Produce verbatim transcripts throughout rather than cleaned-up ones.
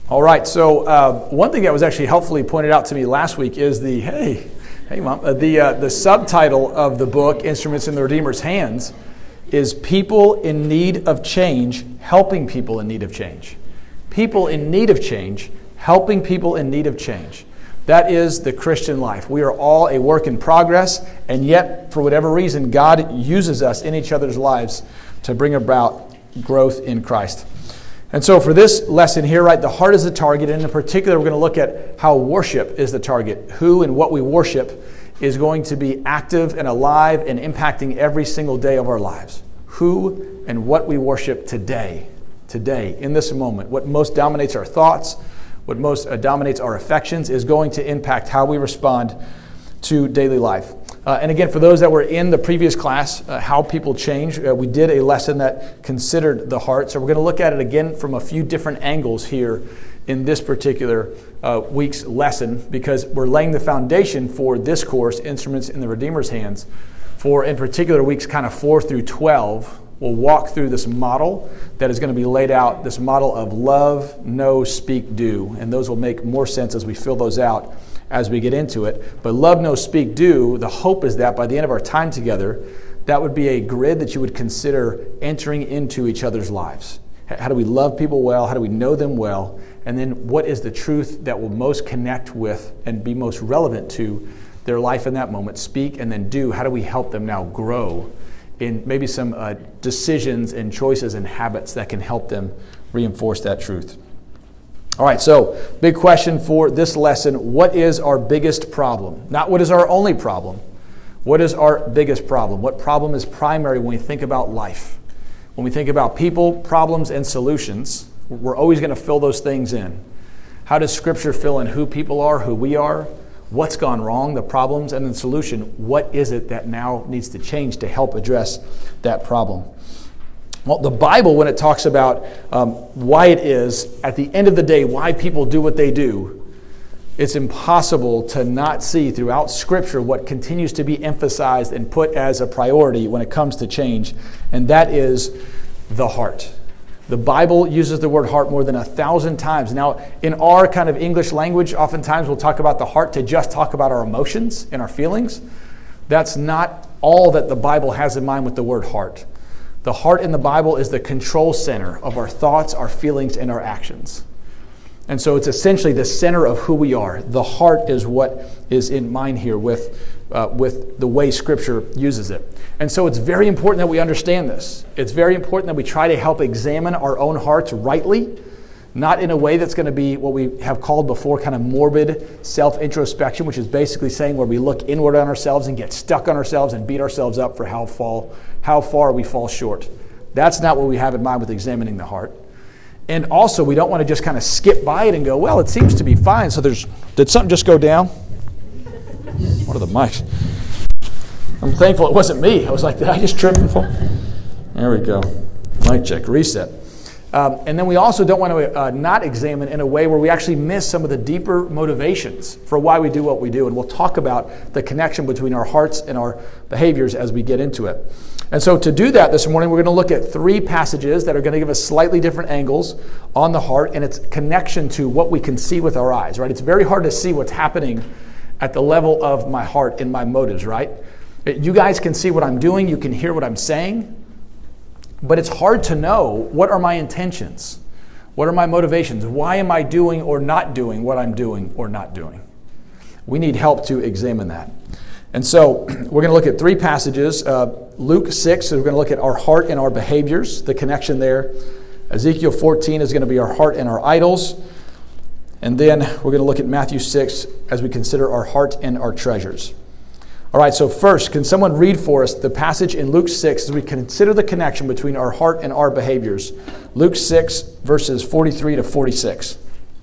All right, so uh, one thing that was actually helpfully pointed out to me last week is the, hey, hey mom, uh, the, uh, the subtitle of the book, Instruments in the Redeemer's Hands, is People in Need of Change, Helping People in Need of Change. People in need of change, helping people in need of change. That is the Christian life. We are all a work in progress, and yet, for whatever reason, God uses us in each other's lives to bring about growth in Christ. And so for this lesson here, right, the heart is the target, and in particular, we're going to look at how worship is the target. Who and what we worship is going to be active and alive and impacting every single day of our lives. Who and what we worship today, today, in this moment. What most dominates our thoughts, what most uh, dominates our affections is going to impact how we respond to daily life. Uh, and again, for those that were in the previous class, uh, How People Change, uh, we did a lesson that considered the heart. So we're going to look at it again from a few different angles here in this particular uh, week's lesson, because we're laying the foundation for this course, Instruments in the Redeemer's Hands, for in particular weeks kind of four through twelve. We'll walk through this model that is going to be laid out, this model of love, know, speak, do. And those will make more sense as we fill those out as we get into it. But love, know, speak, do, the hope is that by the end of our time together, that would be a grid that you would consider entering into each other's lives. How do we love people well? How do we know them well? And then what is the truth that will most connect with and be most relevant to their life in that moment? Speak and then do. How do we help them now grow in maybe some uh, decisions and choices and habits that can help them reinforce that truth? All right, so big question for this lesson. What is our biggest problem? Not what is our only problem. What is our biggest problem? What problem is primary when we think about life? When we think about people, problems, and solutions, we're always going to fill those things in. How does Scripture fill in who people are, who we are, what's gone wrong, the problems, and the solution? What is it that now needs to change to help address that problem? Well, the Bible, when it talks about um, why it is, at the end of the day, why people do what they do, it's impossible to not see throughout Scripture what continues to be emphasized and put as a priority when it comes to change, and that is the heart. The Bible uses the word heart more than a thousand times. Now, in our kind of English language, oftentimes we'll talk about the heart to just talk about our emotions and our feelings. That's not all that the Bible has in mind with the word heart. The heart in the Bible is the control center of our thoughts, our feelings, and our actions. And so it's essentially the center of who we are. The heart is what is in mind here with, uh, with the way Scripture uses it. And so it's very important that we understand this. It's very important that we try to help examine our own hearts rightly, not in a way that's going to be what we have called before kind of morbid self-introspection, which is basically saying where we look inward on ourselves and get stuck on ourselves and beat ourselves up for how, fall, how far we fall short. That's not what we have in mind with examining the heart. And also, we don't want to just kind of skip by it and go, well, it seems to be fine. So there's, did something just go down? What are the mics? I'm thankful it wasn't me. I was like, did I just trip and fall? There we go. Mic check, reset. Um, and then we also don't want to uh, not examine in a way where we actually miss some of the deeper motivations for why we do what we do. And we'll talk about the connection between our hearts and our behaviors as we get into it. And so to do that this morning, we're going to look at three passages that are going to give us slightly different angles on the heart and its connection to what we can see with our eyes, right? It's very hard to see what's happening at the level of my heart and my motives, right? You guys can see what I'm doing. You can hear what I'm saying. But it's hard to know, what are my intentions? What are my motivations? Why am I doing or not doing what I'm doing or not doing? We need help to examine that. And so we're going to look at three passages. Uh, Luke six, so we're going to look at our heart and our behaviors, the connection there. Ezekiel fourteen is going to be our heart and our idols. And then we're going to look at Matthew six as we consider our heart and our treasures. All right, so first, can someone read for us the passage in Luke six as we consider the connection between our heart and our behaviors? Luke six, verses forty-three to forty-six.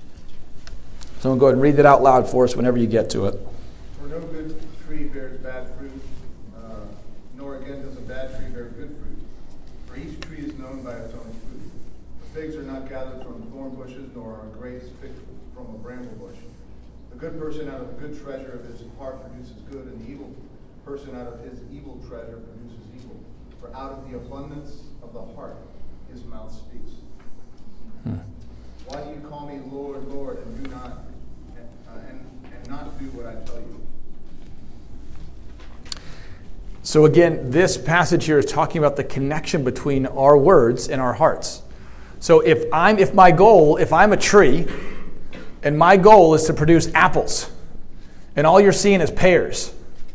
Someone go ahead and read that out loud for us whenever you get to it. For no good tree bears bad fruit, uh, nor again does a bad tree bear good fruit. For each tree is known by its own fruit. The figs are not gathered from thorn bushes, nor are grapes picked from a bramble bush. The good person out of the good treasure of his heart produces good, and the evil person out of his evil treasure produces evil. For out of the abundance of the heart his mouth speaks. Hmm. Why do you call me Lord, Lord, and do not uh, and, and not do what I tell you? So again, this passage here is talking about the connection between our words and our hearts. So if I'm if my goal, if I'm a tree, and my goal is to produce apples, and all you're seeing is pears,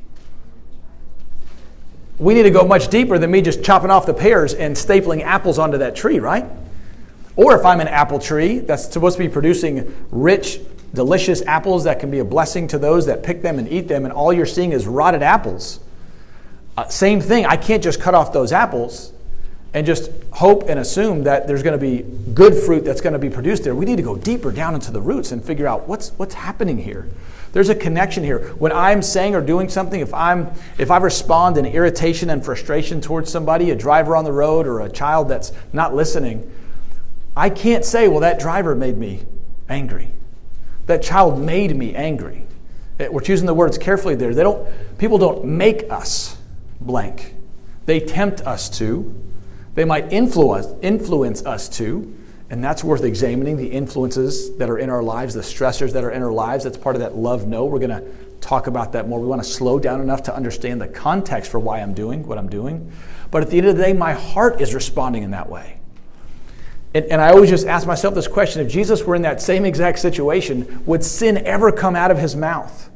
we need to go much deeper than me just chopping off the pears and stapling apples onto that tree, right? Or if I'm an apple tree that's supposed to be producing rich, delicious apples that can be a blessing to those that pick them and eat them, and all you're seeing is rotted apples, uh, same thing. I can't just cut off those apples and just hope and assume that there's going to be good fruit that's going to be produced there. We need to go deeper down into the roots and figure out what's what's happening here. There's a connection here. When I'm saying or doing something, if I'm if I respond in irritation and frustration towards somebody, a driver on the road or a child that's not listening, I can't say, well, that driver made me angry. That child made me angry. We're choosing the words carefully there. They don't. People don't make us blank. They tempt us to. They might influence influence us to. And that's worth examining, the influences that are in our lives, the stressors that are in our lives. That's part of that love no. We're going to talk about that more. We want to slow down enough to understand the context for why I'm doing what I'm doing. But at the end of the day, my heart is responding in that way. And, and I always just ask myself this question: if Jesus were in that same exact situation, would sin ever come out of his mouth?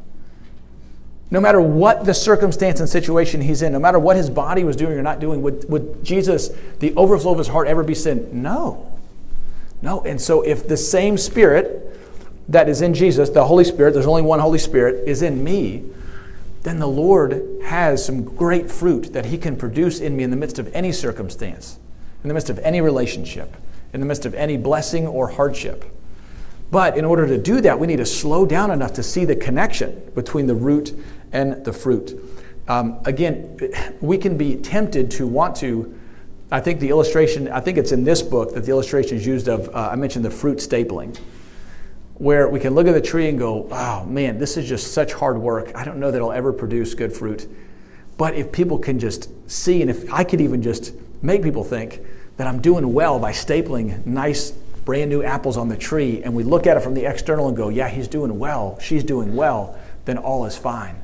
No matter what the circumstance and situation he's in, no matter what his body was doing or not doing, would, would Jesus, the overflow of his heart, ever be sin? No. No, and so if the same Spirit that is in Jesus, the Holy Spirit, there's only one Holy Spirit, is in me, then the Lord has some great fruit that he can produce in me in the midst of any circumstance, in the midst of any relationship, in the midst of any blessing or hardship. But in order to do that, we need to slow down enough to see the connection between the root and the fruit. Um, again, we can be tempted to want to I think the illustration, I think it's in this book that the illustration is used of, uh, I mentioned the fruit stapling, where we can look at the tree and go, oh man, this is just such hard work. I don't know that it'll ever produce good fruit. But if people can just see, and if I could even just make people think that I'm doing well by stapling nice brand new apples on the tree, and we look at it from the external and go, yeah, he's doing well, she's doing well, then all is fine.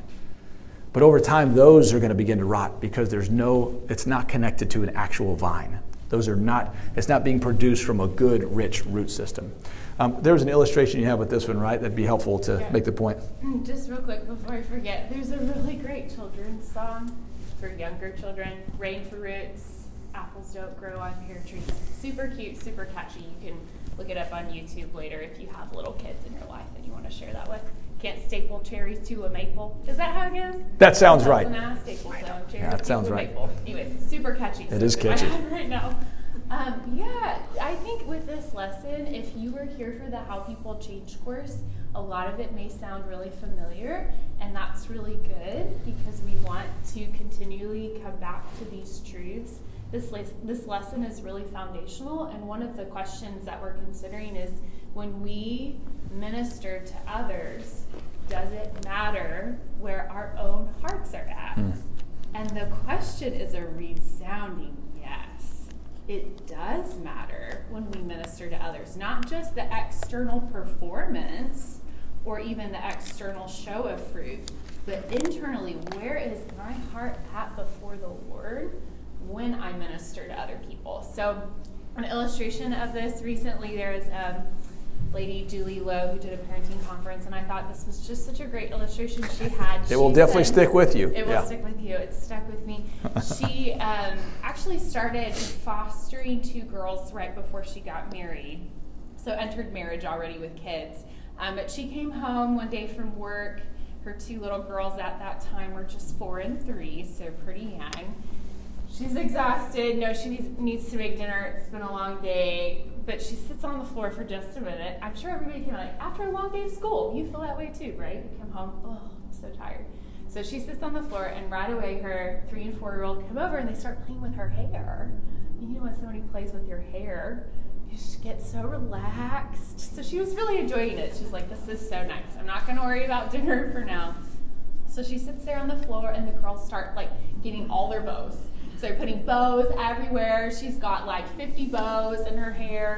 But over time, those are going to begin to rot because there's no, it's not connected to an actual vine. Those are not, it's not being produced from a good, rich root system. Um, there was an illustration you have with this one, right? That'd be helpful to yeah. make the point. Just real quick before I forget, there's a really great children's song for younger children, Rain for Roots, Apples Don't Grow on Pear Trees. Super cute, super catchy. You can look it up on YouTube later if you have little kids in your life and you want to share that with. Can't staple cherries to a maple. Is that how it goes? That sounds right. Staple, so yeah, that sounds right. Maple. Anyways, super catchy. It is catchy. Right now. Um, yeah, I think with this lesson, if you were here for the How People Change course, a lot of it may sound really familiar, and that's really good because we want to continually come back to these truths. This, les- this lesson is really foundational, and one of the questions that we're considering is, when we minister to others, does it matter where our own hearts are at? Mm. And the question is a resounding yes. It does matter when we minister to others, not just the external performance or even the external show of fruit, but internally, where is my heart at before the Lord when I minister to other people? So an illustration of this recently, there was um, lady Julie Lowe who did a parenting conference, and I thought this was just such a great illustration she had. It she will definitely said, stick with you. It will yeah. stick with you. It's stuck with me. She um, actually started fostering two girls right before she got married, so entered marriage already with kids. Um, but she came home one day from work. Her two little girls at that time were just four and three, so pretty young. She's exhausted, knows she needs, needs to make dinner, it's been a long day, but she sits on the floor for just a minute. I'm sure everybody can, like, after a long day of school, you feel that way too, right? You come home, oh, I'm so tired. So she sits on the floor, and right away her three and four-year-old come over, and they start playing with her hair. You know when somebody plays with your hair, you just get so relaxed. So she was really enjoying it. She's like, this is so nice. I'm not going to worry about dinner for now. So she sits there on the floor, and the girls start, like, getting all their bows. So they're putting bows everywhere. She's got like fifty bows in her hair.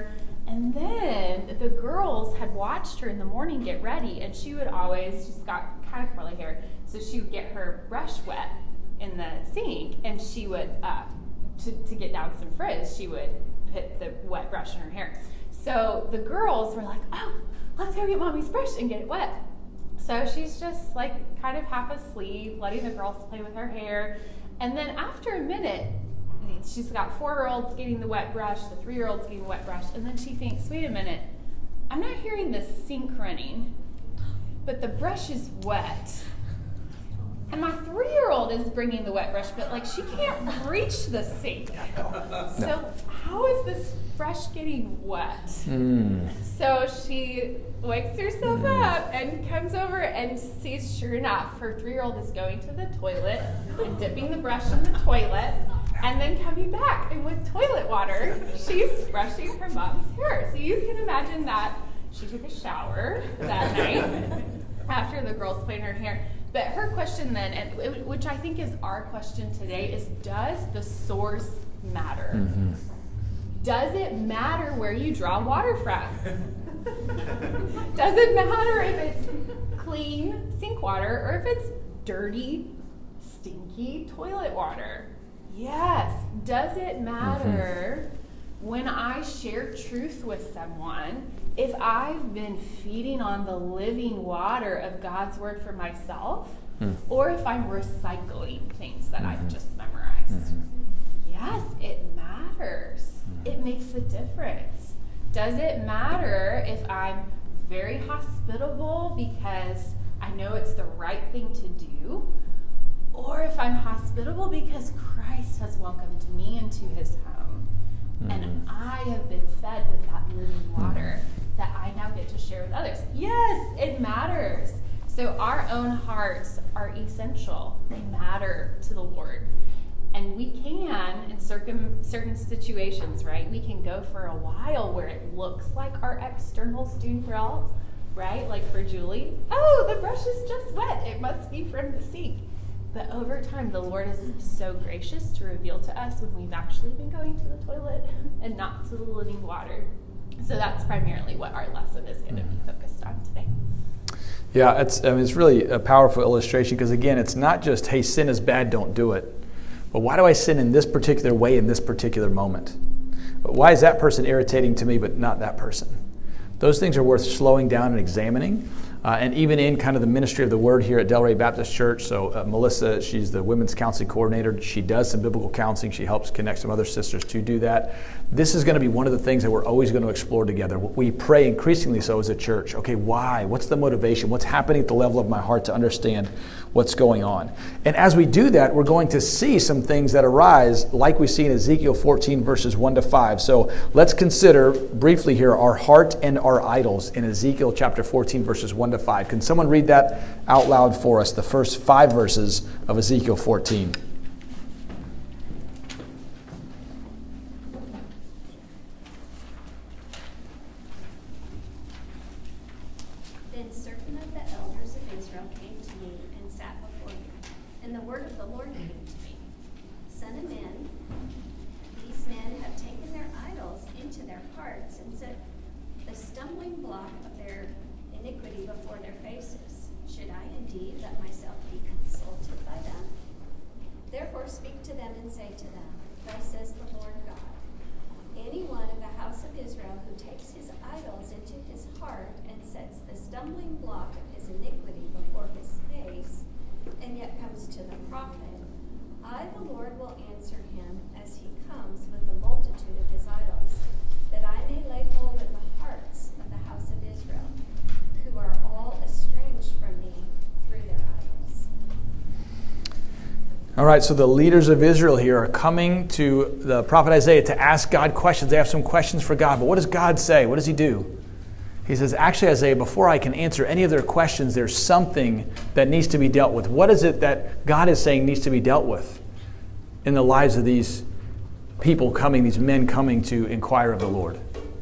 And then the girls had watched her in the morning get ready, and she would always, she's got kind of curly hair, so she would get her brush wet in the sink, and she would, uh, to, to get down some frizz, she would put the wet brush in her hair. So the girls were like, oh, let's go get mommy's brush and get it wet. So she's just like kind of half asleep, letting the girls play with her hair. And then after a minute, she's got four-year-olds getting the wet brush, the three-year-olds getting the wet brush, and then she thinks, wait a minute, I'm not hearing the sink running, but the brush is wet. And my three-year-old is bringing the wet brush, but like she can't reach the sink. So how is this brush getting wet? Mm. So she wakes herself mm. up and comes over and sees, sure enough, her three-year-old is going to the toilet and dipping the brush in the toilet and then coming back. And with toilet water, she's brushing her mom's hair. So you can imagine that she took a shower that night after the girls played her hair. But her question then, and which I think is our question today, is does the source matter? Mm-hmm. Does it matter where you draw water from? Does it matter if it's clean sink water or if it's dirty, stinky toilet water? Yes. Does it matter mm-hmm. when I share truth with someone, if I've been feeding on the living water of God's word for myself, mm. or if I'm recycling things that mm-hmm. I've just memorized? Mm-hmm. Yes, it matters. Mm-hmm. It makes a difference. Does it matter if I'm very hospitable because I know it's the right thing to do, or if I'm hospitable because Christ has welcomed me into his home, mm-hmm. and I have been fed with that living water mm-hmm. that I now get to share with others? Yes, it matters. So our own hearts are essential. They matter to the Lord. And we can, in certain, certain situations, right, we can go for a while where it looks like our external's doing well, right? Like for Julie, oh, the brush is just wet. It must be from the sink. But over time, the Lord is so gracious to reveal to us when we've actually been going to the toilet and not to the living water. So that's primarily what our lesson is going to be focused on today. Yeah, it's, I mean, it's really a powerful illustration because, again, it's not just, hey, sin is bad, don't do it. But why do I sin in this particular way in this particular moment? But why is that person irritating to me but not that person? Those things are worth slowing down and examining. Uh, and even in kind of the ministry of the word here at Delray Baptist Church, so uh, Melissa, she's the women's counseling coordinator. She does some biblical counseling. She helps connect some other sisters to do that. This is going to be one of the things that we're always going to explore together. We pray increasingly so as a church. Okay, why? What's the motivation? What's happening at the level of my heart to understand what's going on? And as we do that, we're going to see some things that arise like we see in Ezekiel fourteen, verses one to five. So let's consider briefly here our heart and our idols in Ezekiel chapter fourteen, verses one to five. Can someone read that out loud for us, the first five verses of Ezekiel fourteen? Then certain of the elders of Israel came to me and sat before me, and the word of the Lord came to me. Son of man, these men have taken their idols into their hearts and set the stumbling block of their iniquity before their faces. Should I indeed let myself be consulted by them? Therefore speak to them and say to them, thus says the Lord God, any one of the house of Israel who takes his idols into his heart and sets the stumbling block of his iniquity before his face, and yet comes to the prophet, I, the Lord, will answer him as he comes with the multitude of his idols, that I may lay hold of the hearts of the house of Israel, who are all estranged from me through their idols. All right, so the leaders of Israel here are coming to the prophet Isaiah to ask God questions. They have some questions for God, but what does God say? What does he do? He says, actually, Isaiah, before I can answer any of their questions, there's something that needs to be dealt with. What is it that God is saying needs to be dealt with in the lives of these people coming, these men coming to inquire of the Lord?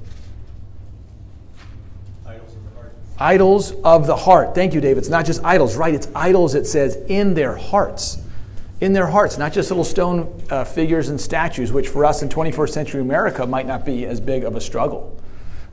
Idols of the heart. Idols of the heart. Thank you, Dave. It's not just idols, right? It's idols, it says, in their hearts. In their hearts, not just little stone uh, figures and statues, which for us in twenty-first century America might not be as big of a struggle.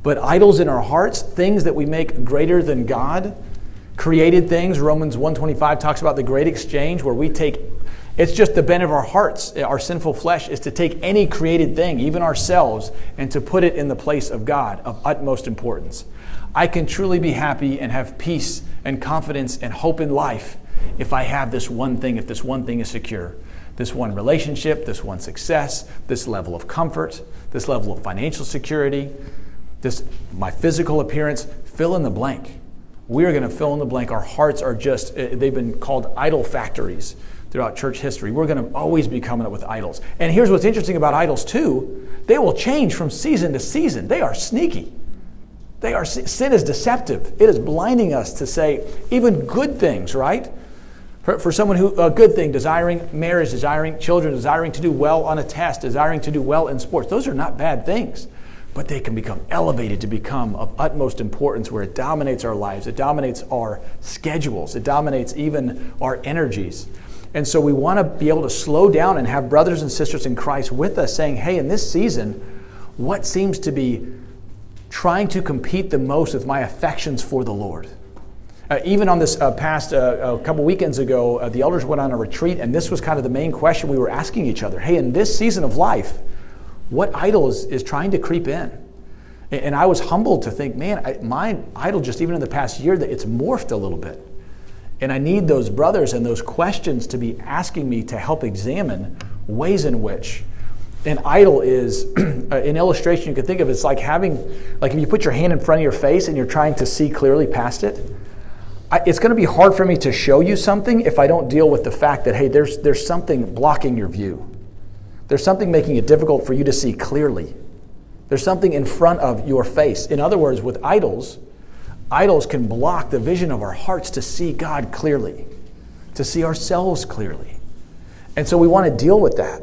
But idols in our hearts, things that we make greater than God, created things, Romans one twenty-five talks about the great exchange where we take, it's just the bent of our hearts, our sinful flesh, is to take any created thing, even ourselves, and to put it in the place of God of utmost importance. I can truly be happy and have peace and confidence and hope in life if I have this one thing, if this one thing is secure. This one relationship, this one success, this level of comfort, this level of financial security, this my physical appearance, fill in the blank. We're going to fill in the blank. Our hearts are just, they've been called idol factories throughout church history. We're going to always be coming up with idols. And here's what's interesting about idols too. They will change from season to season. They are sneaky. They are, sin is deceptive. It is blinding us to say even good things, right? For, for someone who, a good thing, desiring marriage, desiring children, desiring to do well on a test, desiring to do well in sports. Those are not bad things, but they can become elevated to become of utmost importance where it dominates our lives. It dominates our schedules. It dominates even our energies. And so we want to be able to slow down and have brothers and sisters in Christ with us saying, hey, in this season, what seems to be trying to compete the most with my affections for the Lord? Uh, even on this uh, past, uh, a couple weekends ago, uh, the elders went on a retreat, and this was kind of the main question we were asking each other. Hey, in this season of life, what idol is, is trying to creep in? And, and I was humbled to think, man, I, my idol just even in the past year, that it's morphed a little bit. And I need those brothers and those questions to be asking me to help examine ways in which an idol is, an illustration you can think of, it's like having, like if you put your hand in front of your face and you're trying to see clearly past it, I, it's going to be hard for me to show you something if I don't deal with the fact that, hey, there's there's something blocking your view. There's something making it difficult for you to see clearly. There's something in front of your face. In other words, with idols, idols can block the vision of our hearts to see God clearly, to see ourselves clearly. And so we want to deal with that.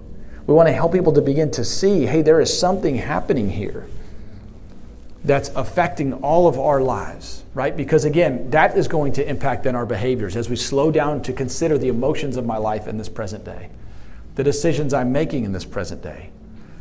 We want to help people to begin to see, hey, there is something happening here that's affecting all of our lives, right? Because again, that is going to impact then our behaviors as we slow down to consider the emotions of my life in this present day, the decisions I'm making in this present day.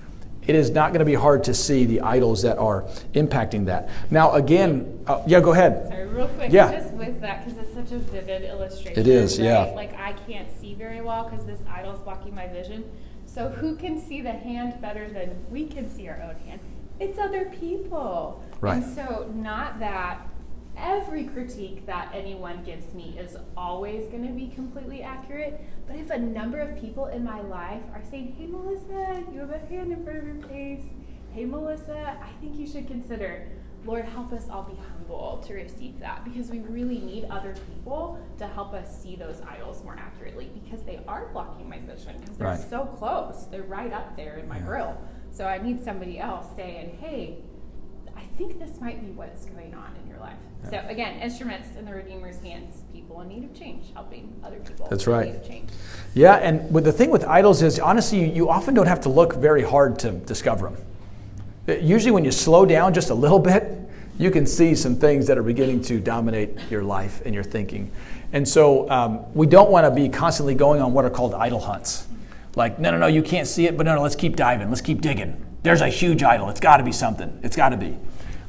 It is not going to be hard to see the idols that are impacting that. Now, again, uh, yeah, go ahead. Sorry, real quick, yeah. Just with that, because it's such a vivid illustration. It is, right? yeah. Like, I can't see very well because this idol's blocking my vision. So who can see the hand better than we can see our own hand? It's other people. Right. And so not that every critique that anyone gives me is always going to be completely accurate, but if a number of people in my life are saying, hey, Melissa, you have a hand in front of your face. Hey, Melissa, I think you should consider. Lord, help us all be humble to receive that, because we really need other people to help us see those idols more accurately, because they are blocking my vision, because they're Right. so close. They're right up there in my Yeah. grill. So I need somebody else saying, hey, I think this might be what's going on in your life. Yeah. So again, instruments in the Redeemer's hands, people in need of change, helping other people That's in right. need of change. Yeah, and with the thing with idols is, honestly, you, you often don't have to look very hard to discover them. Usually when you slow down just a little bit, you can see some things that are beginning to dominate your life and your thinking. And so um, we don't want to be constantly going on what are called idol hunts. Like, no, no, no, you can't see it, but no, no, let's keep diving. Let's keep digging. There's a huge idol. It's got to be something. It's got to be.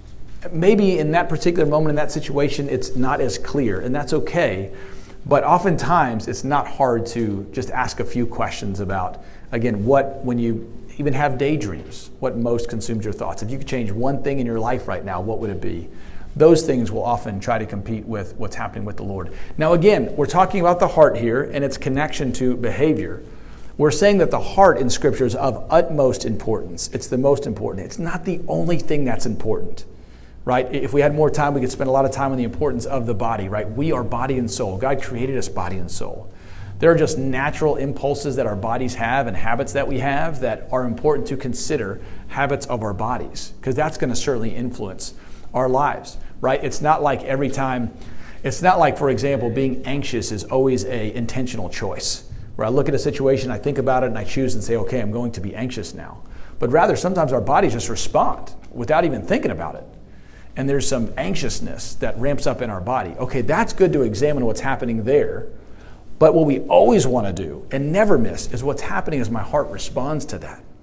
Maybe in that particular moment, in that situation, it's not as clear, and that's okay. But oftentimes, it's not hard to just ask a few questions about, again, what, when you even have daydreams, what most consumes your thoughts. If you could change one thing in your life right now, what would it be? Those things will often try to compete with what's happening with the Lord. Now again, we're talking about the heart here and its connection to behavior. We're saying that the heart in Scripture is of utmost importance. It's the most important. It's not the only thing that's important, right? If we had more time, we could spend a lot of time on the importance of the body, right? We are body and soul. God created us body and soul. There are just natural impulses that our bodies have and habits that we have that are important to consider, habits of our bodies, because that's going to certainly influence our lives, right? It's not like every time, it's not like, for example, being anxious is always a intentional choice, where I look at a situation, I think about it, and I choose and say, okay, I'm going to be anxious now. But rather, sometimes our bodies just respond without even thinking about it. And there's some anxiousness that ramps up in our body. Okay, that's good to examine what's happening there. But what we always want to do and never miss is what's happening as my heart responds to that.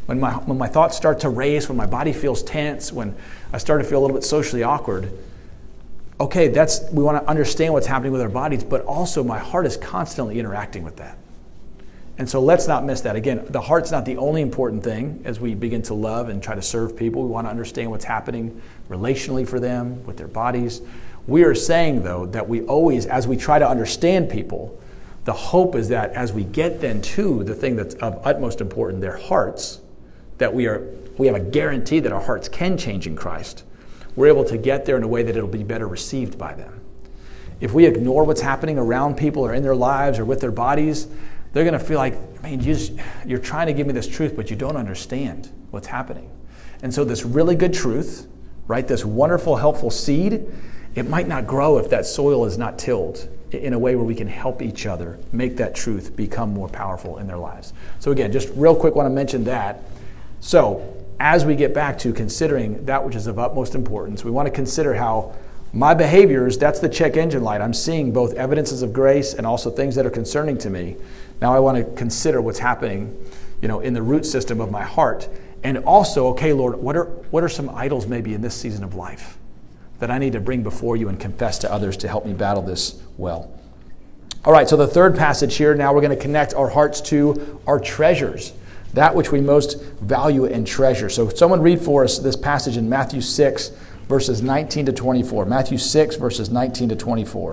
when my, when my thoughts start to race, when my body feels tense, when I start to feel a little bit socially awkward, okay, that's, we want to understand what's happening with our bodies, but also my heart is constantly interacting with that. And so let's not miss that. Again, the heart's not the only important thing as we begin to love and try to serve people. We want to understand what's happening relationally for them, with their bodies. We are saying, though, that we always, as we try to understand people, the hope is that as we get then to the thing that's of utmost importance, their hearts, that we are we have a guarantee that our hearts can change in Christ. We're able to get there in a way that it'll be better received by them. If we ignore what's happening around people or in their lives or with their bodies, they're going to feel like, man, you just, you're trying to give me this truth, but you don't understand what's happening. And so this really good truth, right, this wonderful, helpful seed, it might not grow if that soil is not tilled in a way where we can help each other make that truth become more powerful in their lives. So again, just real quick want to mention that. So as we get back to considering that which is of utmost importance, we want to consider how my behaviors, that's the check engine light. I'm seeing both evidences of grace and also things that are concerning to me. Now I want to consider what's happening, you know, in the root system of my heart. And also, okay, Lord, what are what are some idols maybe in this season of life that I need to bring before you and confess to others to help me battle this well? All right, so the third passage here, now we're going to connect our hearts to our treasures, that which we most value and treasure. So someone read for us this passage in Matthew six, verses nineteen to twenty-four. Matthew six, verses nineteen to twenty-four.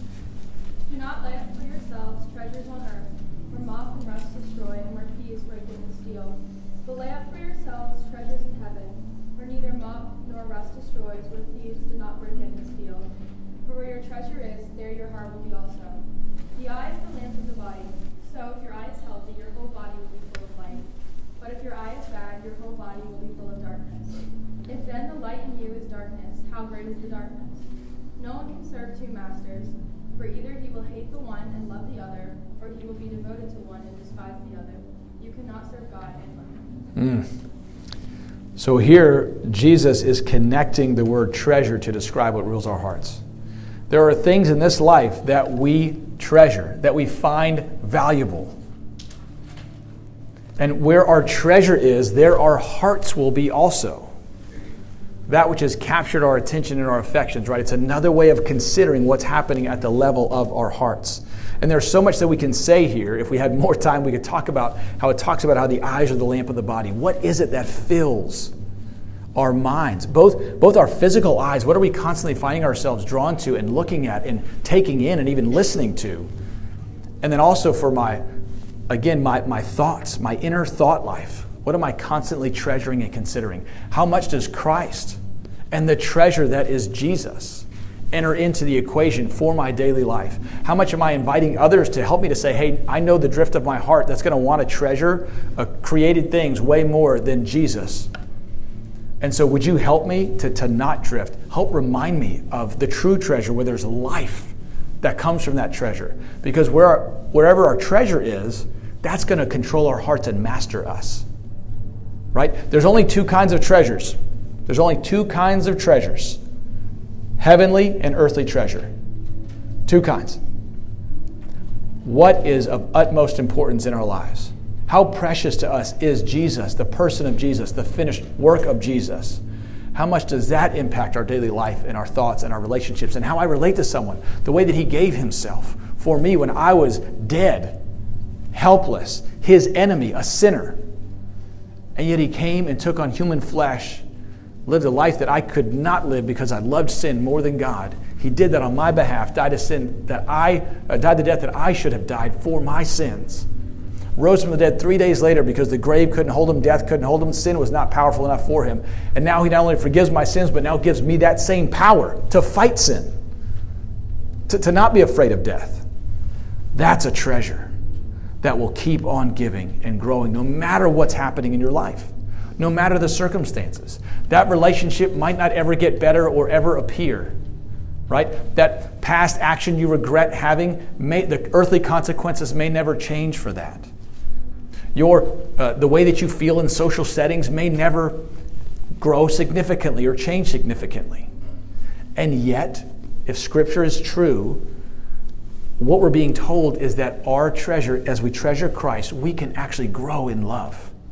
Do not lay up for yourselves treasures on earth, where moth and rust destroy, and where thieves break in and steal. But lay up for yourselves treasures in heaven, where neither moth nor rust destroys, where thieves do not break in and steal. For where your treasure is, there your heart will be also. The eye is the lamp of the body. So if your eye is healthy, your whole body will be full of light. But if your eye is bad, your whole body will be full of darkness. If then the light in you is darkness, how great is the darkness? No one can serve two masters, for either he will hate the one and love the other, or he will be devoted to one and despise the other. You cannot serve God and money. Mm. So here, Jesus is connecting the word treasure to describe what rules our hearts. There are things in this life that we treasure, that we find valuable. And where our treasure is, there our hearts will be also. That which has captured our attention and our affections, right? It's another way of considering what's happening at the level of our hearts. And there's so much that we can say here. If we had more time, we could talk about how it talks about how the eyes are the lamp of the body. What is it that fills our minds? Both, both our physical eyes, what are we constantly finding ourselves drawn to and looking at and taking in and even listening to? And then also for my, again, my, my thoughts, my inner thought life. What am I constantly treasuring and considering? How much does Christ and the treasure that is Jesus enter into the equation for my daily life? How much am I inviting others to help me to say, hey, I know the drift of my heart that's going to want to treasure uh, created things way more than Jesus. And so would you help me to, to not drift? Help remind me of the true treasure where there's life that comes from that treasure. Because where our, wherever our treasure is, that's going to control our hearts and master us. Right? There's only two kinds of treasures. There's only two kinds of treasures. Heavenly and earthly treasure. Two kinds. What is of utmost importance in our lives? How precious to us is Jesus, the person of Jesus, the finished work of Jesus? How much does that impact our daily life and our thoughts and our relationships and how I relate to someone? The way that he gave himself for me when I was dead, helpless, his enemy, a sinner. And yet he came and took on human flesh, lived a life that I could not live because I loved sin more than God. He did that on my behalf, died a sin that I uh, died the death that I should have died for my sins. Rose from the dead three days later because the grave couldn't hold him, death couldn't hold him, sin was not powerful enough for him. And now he not only forgives my sins, but now gives me that same power to fight sin, to, to not be afraid of death. That's a treasure that will keep on giving and growing no matter what's happening in your life, no matter the circumstances. That relationship might not ever get better or ever appear, right? That past action you regret having, may, the earthly consequences may never change for that. Your, uh, the way that you feel in social settings may never grow significantly or change significantly. And yet, if Scripture is true, what we're being told is that our treasure, as we treasure Christ, we can actually grow in love.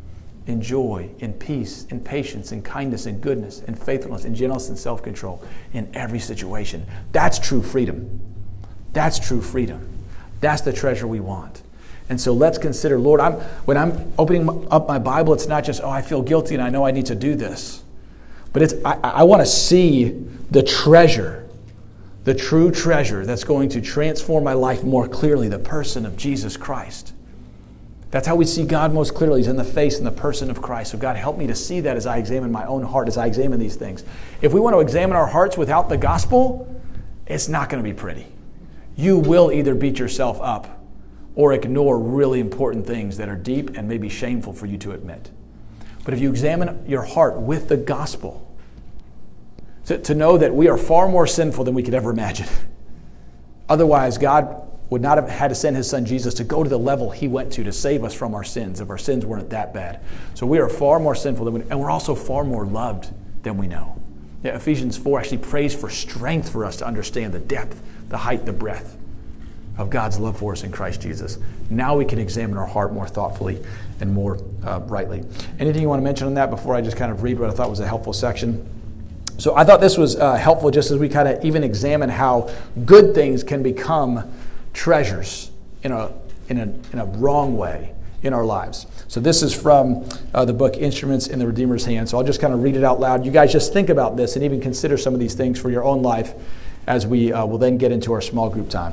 in joy, in peace, in patience, in kindness, in goodness, in faithfulness, in gentleness, and self-control in every situation. That's true freedom. That's true freedom. That's the treasure we want. And so let's consider, Lord, I'm, when I'm opening up my Bible, it's not just, oh, I feel guilty and I know I need to do this. But it's I, I want to see the treasure, the true treasure that's going to transform my life more clearly, the person of Jesus Christ. That's how we see God most clearly. He's in the face and the person of Christ. So God, help me to see that as I examine my own heart, as I examine these things. If we want to examine our hearts without the gospel, it's not going to be pretty. You will either beat yourself up or ignore really important things that are deep and maybe shameful for you to admit. But if you examine your heart with the gospel, to, to know that we are far more sinful than we could ever imagine. Otherwise, God would not have had to send his son Jesus to go to the level he went to to save us from our sins if our sins weren't that bad. So we are far more sinful than we, and we're also far more loved than we know. Yeah, Ephesians four actually prays for strength for us to understand the depth, the height, the breadth of God's love for us in Christ Jesus. Now we can examine our heart more thoughtfully and more uh, rightly. Anything you want to mention on that before I just kind of read what I thought was a helpful section? So I thought this was uh, helpful just as we kind of even examine how good things can become treasures in a in a in a wrong way in our lives. So this is from uh, the book Instruments in the Redeemer's Hand. So I'll just kind of read it out loud. You guys just think about this and even consider some of these things for your own life as we uh, will then get into our small group time.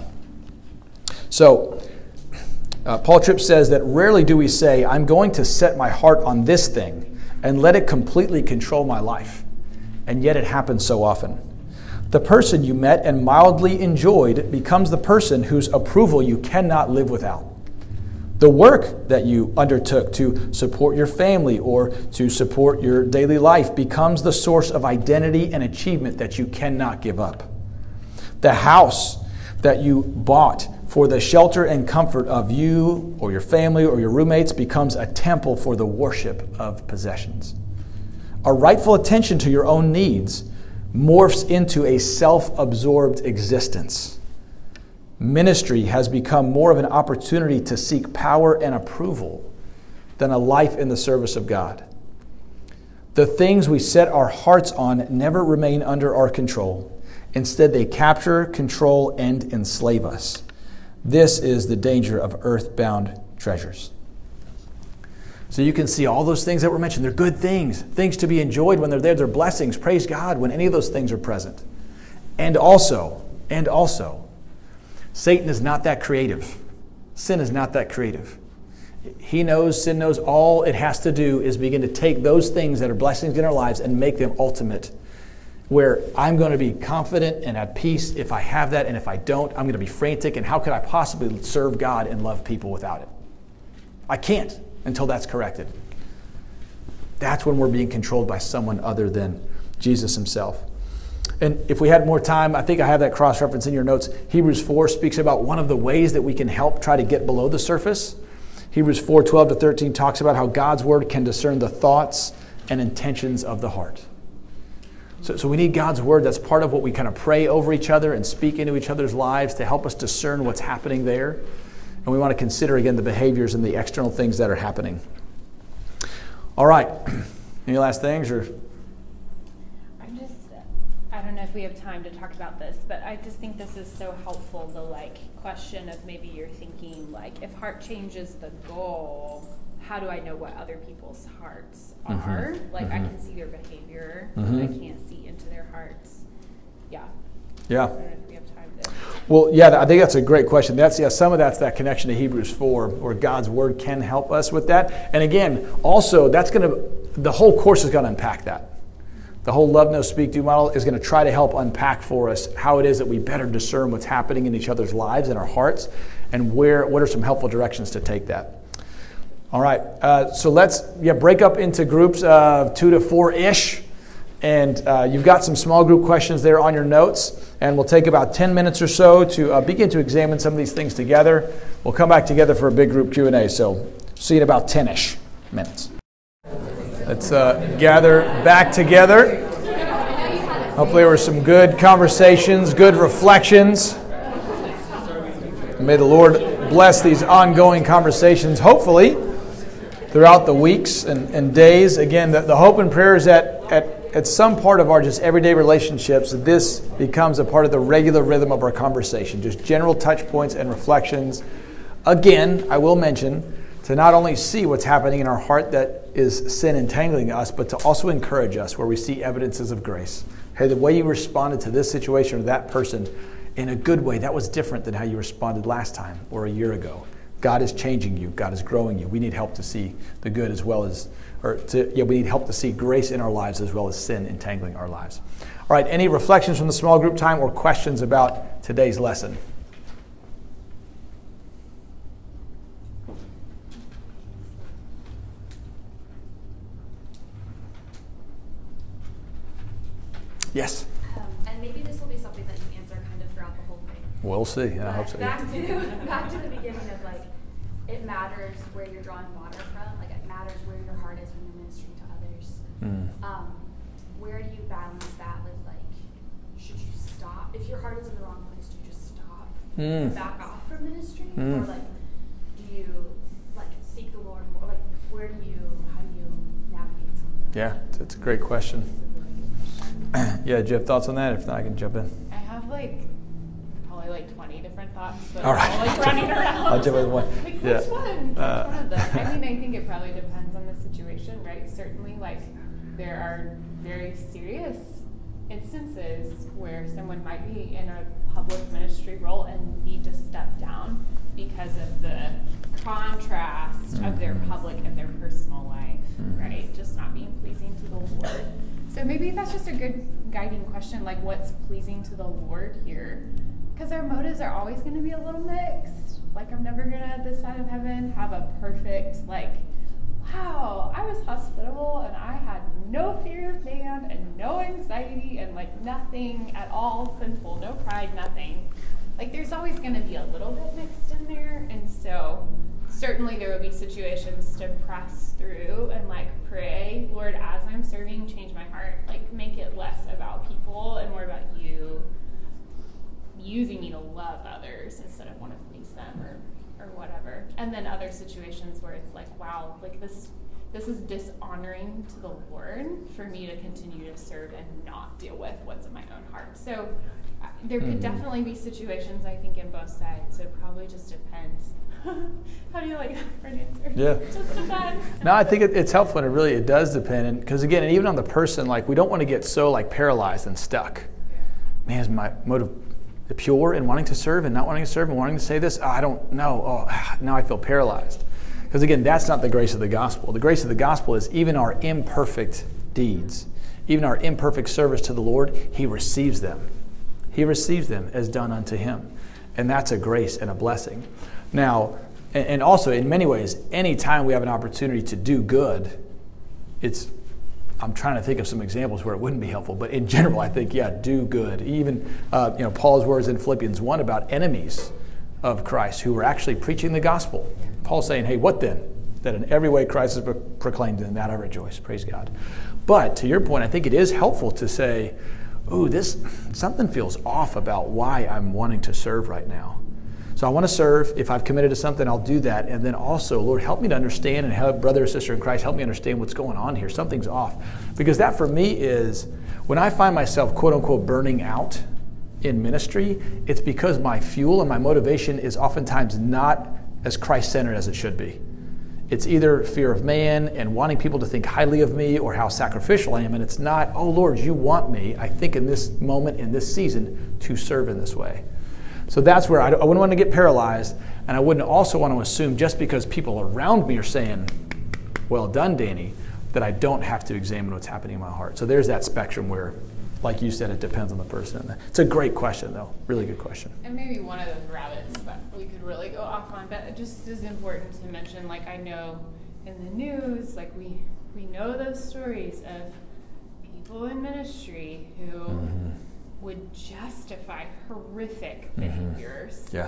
So uh, Paul Tripp says that rarely do we say, I'm going to set my heart on this thing and let it completely control my life. And yet it happens so often. The person you met and mildly enjoyed becomes the person whose approval you cannot live without. The work that you undertook to support your family or to support your daily life becomes the source of identity and achievement that you cannot give up. The house that you bought for the shelter and comfort of you or your family or your roommates becomes a temple for the worship of possessions. A rightful attention to your own needs morphs into a self-absorbed existence. Ministry has become more of an opportunity to seek power and approval than a life in the service of God. The things we set our hearts on never remain under our control. Instead, they capture, control, and enslave us. This is the danger of earthbound treasures. So you can see all those things that were mentioned. They're good things, things to be enjoyed when they're there. They're blessings. Praise God when any of those things are present. And also, and also, Satan is not that creative. Sin is not that creative. He knows, sin knows all it has to do is begin to take those things that are blessings in our lives and make them ultimate. Where I'm going to be confident and at peace if I have that, and if I don't, I'm going to be frantic, and how could I possibly serve God and love people without it? I can't until that's corrected. That's when we're being controlled by someone other than Jesus himself. And if we had more time, I think I have that cross-reference in your notes. Hebrews four speaks about one of the ways that we can help try to get below the surface. Hebrews four, twelve to thirteen talks about how God's word can discern the thoughts and intentions of the heart. So, so we need God's word. That's part of what we kind of pray over each other and speak into each other's lives to help us discern what's happening there. And we want to consider, again, the behaviors and the external things that are happening. All right. Any last things? Or I'm just, I don't know if we have time to talk about this, but I just think this is so helpful, the like question of maybe you're thinking, like, if heart change is the goal, how do I know what other people's hearts are? Mm-hmm. Like, mm-hmm. I can see their behavior, mm-hmm. but I can't see into their hearts. Yeah. Yeah. I don't know if we have time to. Well, yeah, I think that's a great question. That's yeah, some of that's that connection to Hebrews four, where God's word can help us with that. And again, also, that's going to, the whole course is going to unpack that. The whole Love, Know, Speak, Do model is going to try to help unpack for us how it is that we better discern what's happening in each other's lives and our hearts, and where what are some helpful directions to take that. All right, uh, so let's yeah break up into groups of two to four-ish. And uh, you've got some small group questions there on your notes. And we'll take about ten minutes or so to uh, begin to examine some of these things together. We'll come back together for a big group Q and A. So see you in about ten-ish minutes. Let's uh, gather back together. Hopefully there were some good conversations, good reflections. And may the Lord bless these ongoing conversations, hopefully, throughout the weeks and, and days. Again, the, the hope and prayer is that at, at some part of our just everyday relationships, this becomes a part of the regular rhythm of our conversation, just general touch points and reflections. Again, I will mention, to not only see what's happening in our heart that is sin entangling us, but to also encourage us where we see evidences of grace. Hey, the way you responded to this situation or that person in a good way, that was different than how you responded last time or a year ago. God is changing you. God is growing you. We need help to see the good as well as, or to, yeah, we need help to see grace in our lives as well as sin entangling our lives. All right, any reflections from the small group time or questions about today's lesson? Yes. Um, and maybe this will be something that you answer kind of throughout the whole thing. We'll see. And I But hope so. back to back to the beginning of like, it matters where you're drawing water from. Like it matters where your heart is when you're ministering to others. Mm. Um, where do you balance that with like, should you stop if your heart is in the wrong place? Do you just stop, Mm. and back off from ministry, Mm. or like, do you like seek the Lord more? Like, where do you? How do you navigate something? Yeah, that's a great question. Yeah, do you have thoughts on that? If not, I can jump in. I have like probably like twenty different thoughts. That All are right. like running around. I'll jump in with one. Like Yeah. which one? Which Uh, one of them? I mean, I think it probably depends on the situation, right? Certainly, like there are very serious instances where someone might be in a public ministry role and need to step down because of the contrast of their public and their personal life, right? Just not being pleasing to the Lord. So maybe that's just a good guiding question, like what's pleasing to the Lord here? Because our motives are always going to be a little mixed. Like I'm never going to, at this side of heaven, have a perfect, like, wow, I was hospitable and I had no fear of man and no anxiety and like nothing at all sinful, no pride, nothing. Like there's always going to be a little bit mixed in there. And so certainly there will be situations to press through and like pray, Lord, as I'm serving, change my heart. Like make it less about people and more about you using me to love others instead of want to please them or or whatever. And then other situations where it's like, wow, like this this is dishonoring to the Lord for me to continue to serve and not deal with what's in my own heart. So uh, there could Mhm. definitely be situations, I think, in both sides. So it probably just depends. How do you like that for an answer? Yeah. It just depends. No, I think it, it's helpful, and it really it does depend. Because again, and even on the person, like we don't want to get so like paralyzed and stuck. Man, is my motive pure in wanting to serve and not wanting to serve and wanting to say this? Oh, I don't know. Oh, now I feel paralyzed. Because again, that's not the grace of the gospel. The grace of the gospel is even our imperfect deeds, even our imperfect service to the Lord, He receives them. He receives them as done unto Him. And that's a grace and a blessing. Now, and also in many ways, any time we have an opportunity to do good, it's, I'm trying to think of some examples where it wouldn't be helpful, but in general, I think, yeah, do good. Even, uh, you know, Paul's words in Philippians one about enemies of Christ who were actually preaching the gospel. Paul's saying, hey, what then? That in every way Christ is proclaimed, and in that I rejoice. Praise God. But to your point, I think it is helpful to say, ooh, this, something feels off about why I'm wanting to serve right now. So I want to serve. If I've committed to something, I'll do that. And then also, Lord, help me to understand, and help brother or sister in Christ, help me understand what's going on here. Something's off. Because that for me is, when I find myself, quote unquote, burning out in ministry, it's because my fuel and my motivation is oftentimes not as Christ-centered as it should be. It's either fear of man and wanting people to think highly of me or how sacrificial I am. And it's not, oh, Lord, you want me, I think in this moment, in this season, to serve in this way. So that's where I, I wouldn't want to get paralyzed, and I wouldn't also want to assume just because people around me are saying, well done, Danny, that I don't have to examine what's happening in my heart. So there's that spectrum where, like you said, it depends on the person. It's a great question, though. Really good question. And maybe one of those rabbits that we could really go off on, but it just is important to mention, like I know in the news, like we, we know those stories of people in ministry who mm-hmm. would justify horrific behaviors. Mm-hmm. Yeah.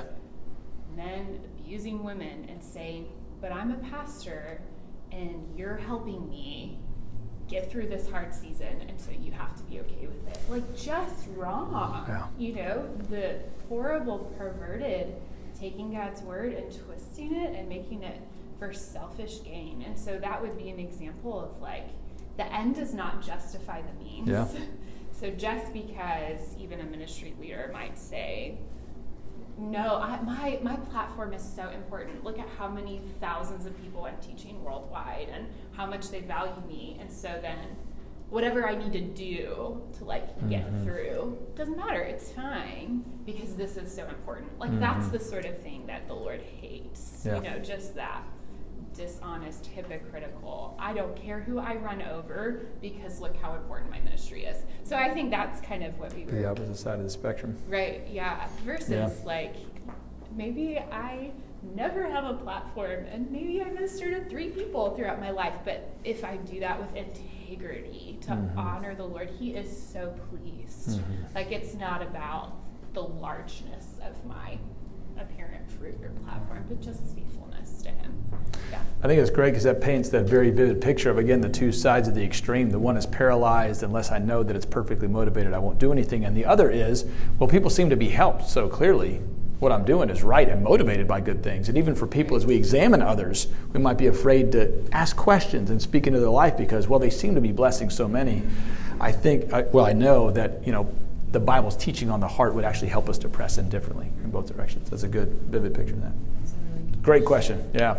Men abusing women and saying, but I'm a pastor and you're helping me get through this hard season, and so you have to be okay with it. Like, just wrong. Yeah. You know, the horrible, perverted taking God's word and twisting it and making it for selfish gain. And so that would be an example of like, the end does not justify the means. Yeah. So just because even a ministry leader might say, no, I, my, my platform is so important. Look at how many thousands of people I'm teaching worldwide and how much they value me. And so then whatever I need to do to like get mm-hmm. through doesn't matter. It's fine because this is so important. Like mm-hmm. that's the sort of thing that the Lord hates. Yeah. You know, just that dishonest, hypocritical, I don't care who I run over because look how important my ministry is. So I think that's kind of what we were... The opposite side of the spectrum. Right, yeah. Versus yeah. like, maybe I never have a platform and maybe I minister to three people throughout my life, but if I do that with integrity to mm-hmm. honor the Lord, he is so pleased. Mm-hmm. Like it's not about the largeness of my apparent fruit or platform, but just faithfulness to him. Yeah. I think it's great because that paints that very vivid picture of, again, the two sides of the extreme. The one is paralyzed, unless I know that it's perfectly motivated, I won't do anything. And the other is, well, people seem to be helped, so clearly what I'm doing is right and motivated by good things. And even for people, as we examine others, we might be afraid to ask questions and speak into their life because, well, they seem to be blessing so many. I think, well, I know that, you know, the Bible's teaching on the heart would actually help us to press in differently in both directions. That's a good, vivid picture of that. Great question. Yeah.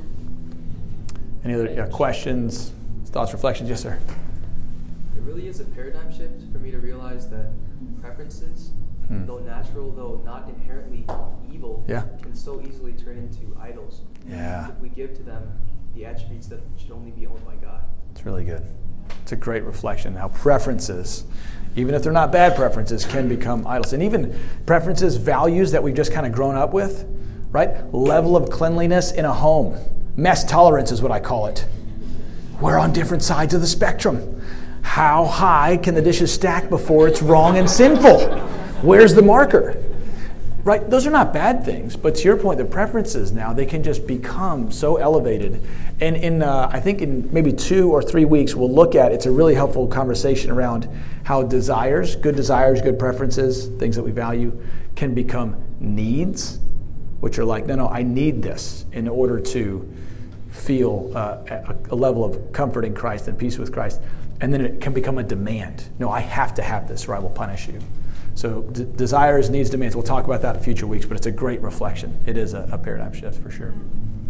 Any other yeah, questions, thoughts, reflections? Yes, sir. It really is a paradigm shift for me to realize that preferences, hmm. though natural, though not inherently evil, yeah. can so easily turn into idols. Yeah. If we give to them the attributes that should only be owned by God. It's really good. It's a great reflection how preferences, even if they're not bad preferences, can become idols. And even preferences, values that we've just kind of grown up with, right? Level of cleanliness in a home. Mess tolerance is what I call it. We're on different sides of the spectrum. How high can the dishes stack before it's wrong and sinful? Where's the marker? Right? Those are not bad things, but to your point, the preferences now, they can just become so elevated. And in, uh, I think in maybe two or three weeks, we'll look at, it's a really helpful conversation around how desires, good desires, good preferences, things that we value, can become needs, which are like, no, no, I need this in order to feel uh, a, a level of comfort in Christ and peace with Christ. And then it can become a demand. No, I have to have this or I will punish you. So d- desires, needs, demands. We'll talk about that in future weeks, but it's a great reflection. It is a, a paradigm shift for sure.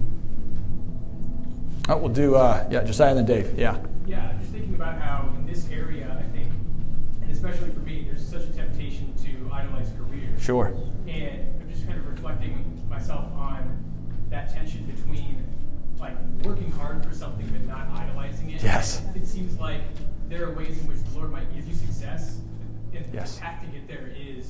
Oh, we'll do, uh, yeah, Josiah and then Dave. Yeah. Yeah, just thinking about how in this area, I think, and especially for me, there's such a temptation to idolize career. Sure. And I'm just kind of reflecting myself on that tension between like working hard for something but not idolizing it. Yes. It seems like there are ways in which the Lord might give you success. And yes. the path to get there is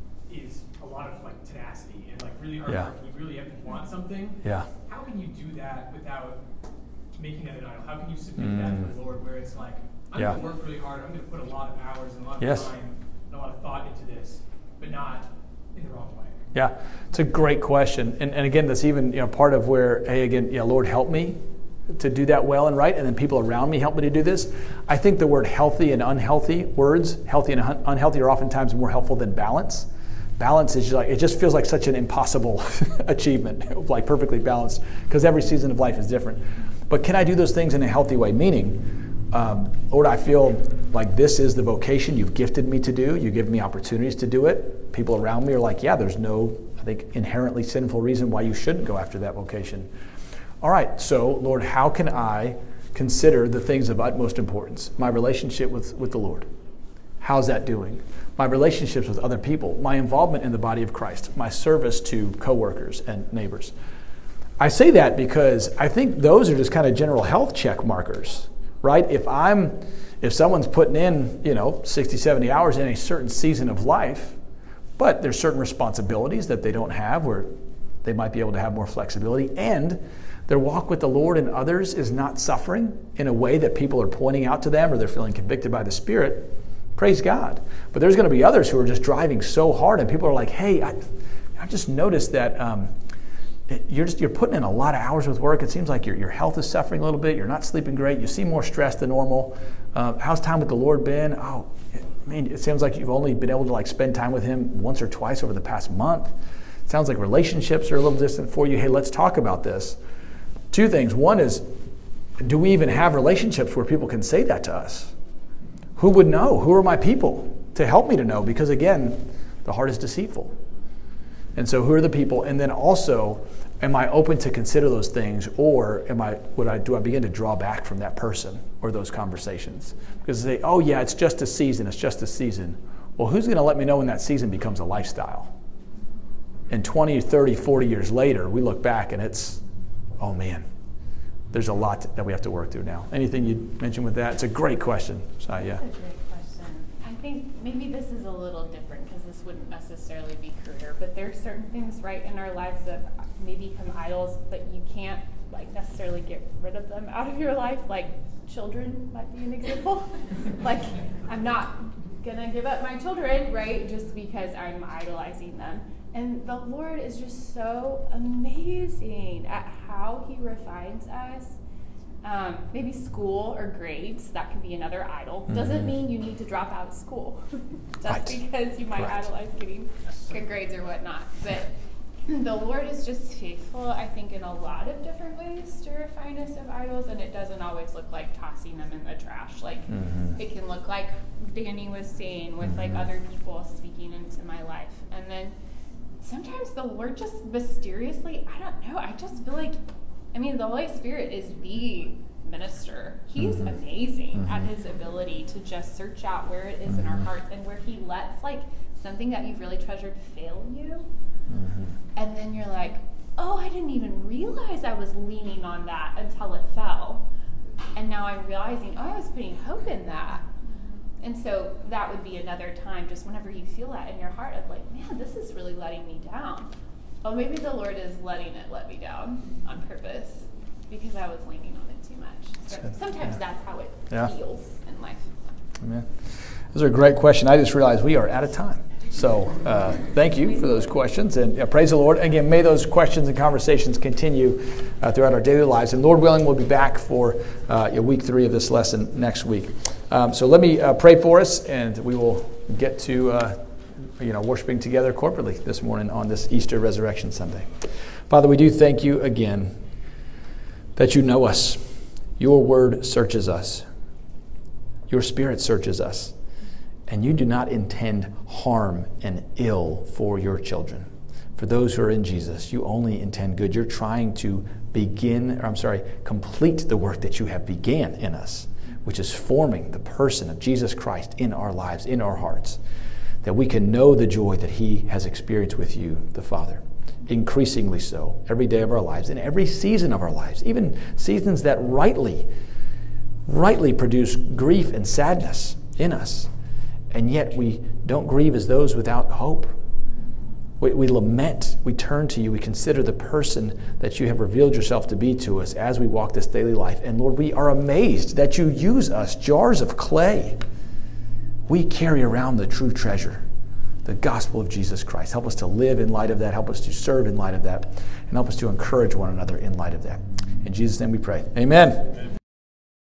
is a lot of like tenacity and like really hard yeah. work. You really have to want something. Yeah. How can you do that without making that an idol? How can you submit mm. that to the Lord where it's like, I'm yeah. going to work really hard, I'm going to put a lot of hours and a lot of yes. time and a lot of thought into this, but not in the wrong way? Yeah, it's a great question. And, and again, that's even you know part of where, hey, again, yeah, Lord, help me to do that well and right, and then people around me help me to do this. I think the word healthy and unhealthy words, healthy and un- unhealthy are oftentimes more helpful than balance. Balance is just like, it just feels like such an impossible achievement, like perfectly balanced, because every season of life is different. But can I do those things in a healthy way? Meaning, um, Lord, I feel like this is the vocation you've gifted me to do. You give me opportunities to do it. People around me are like, yeah, there's no, I think, inherently sinful reason why you shouldn't go after that vocation. All right, so Lord, how can I consider the things of utmost importance? My relationship with, with the Lord. How's that doing? My relationships with other people, my involvement in the body of Christ, my service to coworkers and neighbors. I say that because I think those are just kind of general health check markers, right? If I'm, if someone's putting in, you know, sixty, seventy hours in a certain season of life, but there's certain responsibilities that they don't have where they might be able to have more flexibility, and their walk with the Lord and others is not suffering in a way that people are pointing out to them or they're feeling convicted by the Spirit, praise God. But there's going to be others who are just driving so hard and people are like, hey, I, I just noticed that um, you're just you're putting in a lot of hours with work. It seems like your, your health is suffering a little bit. You're not sleeping great. You seem more stressed than normal. Uh, how's time with the Lord been? Oh, I mean, it sounds like you've only been able to like spend time with Him once or twice over the past month. It sounds like relationships are a little distant for you. Hey, let's talk about this. two things. One is, do we even have relationships where people can say that to us? Who would know? Who are my people to help me to know? Because again, the heart is deceitful. And so who are the people? And then also, am I open to consider those things, or am I would I do I begin to draw back from that person or those conversations? Because they say, oh yeah, it's just a season, it's just a season. Well, who's going to let me know when that season becomes a lifestyle? And twenty, thirty, forty years later, we look back and it's, oh man, there's a lot that we have to work through now. Anything you'd mention with that? It's a great question. So, yeah. That's a great question. I think maybe this is a little different because this wouldn't necessarily be career, but there's certain things right in our lives that may become idols, but you can't like necessarily get rid of them out of your life. Like children might be an example. Like I'm not gonna give up my children, right? Just because I'm idolizing them. And the Lord is just so amazing at how he refines us. Um, maybe school or grades, that can be another idol. Mm-hmm. Doesn't mean you need to drop out of school just right. because you might right. idolize getting good grades or whatnot. But the Lord is just faithful, I think, in a lot of different ways to refine us of idols, and it doesn't always look like tossing them in the trash. Like mm-hmm. it can look like Danny was saying with mm-hmm. like other people speaking into my life. And then sometimes the Lord just mysteriously, I don't know, I just feel like, I mean, the Holy Spirit is the minister. He's mm-hmm. amazing mm-hmm. at his ability to just search out where it is mm-hmm. in our hearts and where he lets like something that you've really treasured fail you. Mm-hmm. And then you're like, oh, I didn't even realize I was leaning on that until it fell. And now I'm realizing, oh, I was putting hope in that. And so that would be another time, just whenever you feel that in your heart of like, man, this is really letting me down. Oh, maybe the Lord is letting it let me down on purpose because I was leaning on it too much. So sometimes yeah. that's how it yeah. feels in life. Amen. Those are a great question. I just realized we are out of time. So uh, thank you for those questions, and uh, praise the Lord. Again, may those questions and conversations continue uh, throughout our daily lives. And Lord willing, we'll be back for uh, week three of this lesson next week. Um, so let me uh, pray for us, and we will get to uh, you know worshiping together corporately this morning on this Easter Resurrection Sunday. Father, we do thank you again that you know us. Your word searches us. Your Spirit searches us. And you do not intend harm and ill for your children. For those who are in Jesus, you only intend good. You're trying to begin, or I'm sorry, complete the work that you have began in us, which is forming the person of Jesus Christ in our lives, in our hearts, that we can know the joy that he has experienced with you, the Father, increasingly so, every day of our lives, in every season of our lives, even seasons that rightly, rightly produce grief and sadness in us. And yet we don't grieve as those without hope. We, we lament, we turn to you, we consider the person that you have revealed yourself to be to us as we walk this daily life. And Lord, we are amazed that you use us, jars of clay. We carry around the true treasure, the gospel of Jesus Christ. Help us to live in light of that. Help us to serve in light of that. And help us to encourage one another in light of that. In Jesus' name we pray. Amen. Amen.